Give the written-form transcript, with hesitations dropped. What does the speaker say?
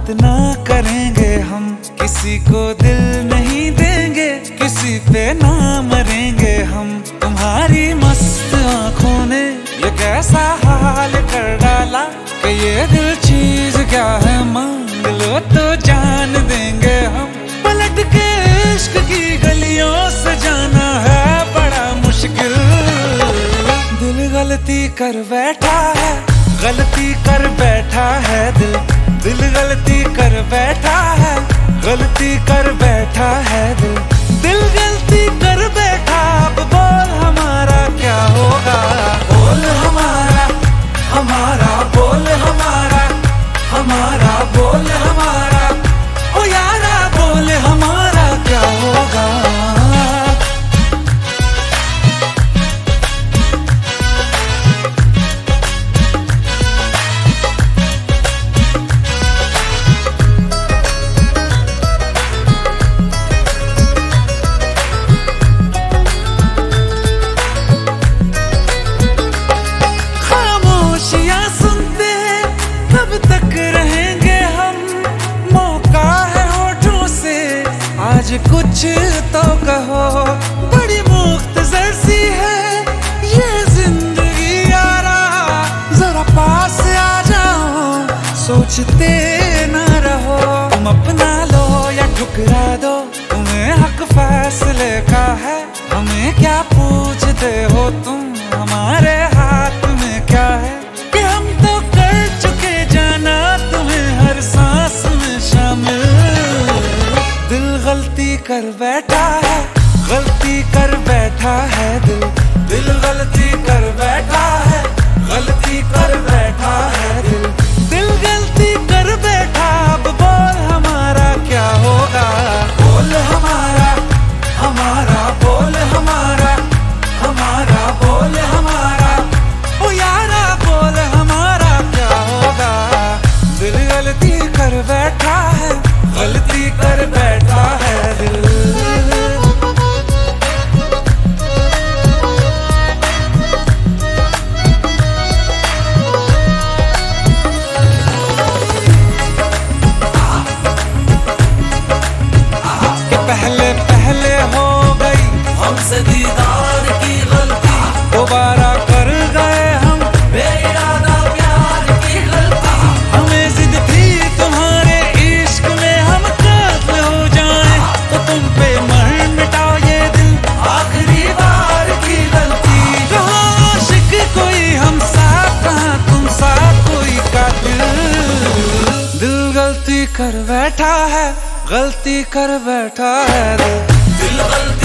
ना करेंगे हम, किसी को दिल नहीं देंगे, किसी पे ना मरेंगे हम। तुम्हारी मस्त आंखों ने ये कैसा हाल कर डाला कि ये दिल चीज क्या है, मांग लो तो जान देंगे हम। पलट के इश्क की गलियों से जाना है बड़ा मुश्किल। दिल गलती कर बैठा है, गलती कर बैठा है दिल। दिल गलती कर बैठा है, गलती कर बैठा है दिल। दिल गलती कर बैठा, अब बोल हमारा क्या होगा। बोल हमारा, हमारा बोल हमारा, हमारा बोल हमारा, ओ यारा बोल हमारा क्या होगा। तक रहेंगे हम, मौका है होठों से आज कुछ तो कहो। बड़ी मुख्तसर सी है ये जिंदगी यारा, जरा पास आ जाओ, सोचते ना रहो। तुम अपना लो या ठुकरा दो, तुम्हें हक फैसले का है। हमें क्या पूछते हो तुम, हमारे हाथ में क्या है कि हम तो कर चुके जाना तुम्हें हर सांस में शामिल। दिल गलती कर बैठा है, गलती कर बैठा है दिल। दिल गलती कर बैठा है, गलती कर बैठा है दिल। दिल गलती कर बैठा, अब बोल हमारा क्या होगा। बोल हमारा, हमारा बोल हमारा, हमारा बोल हमारा, ओ यारा बोल हमारा क्या होगा। दिल गलती कर बैठा है, गलती कर बैठा है दिल। पहले पहले हो गई हमसे दीदार की गलती, दोबारा कर गए हम बेइरादा प्यार की गलती। हमें जिद थी तुम्हारे इश्क में हम कातिल हो जाएं, तो तुम पे मर मिटाओ ये दिल आखिरी बार की गलती। कहाँ आशिक कोई हम साथ, कहाँ तुम साथ कोई कातिल। दिल गलती कर बैठा है, गलती कर बैठा है दिल। दिल गलती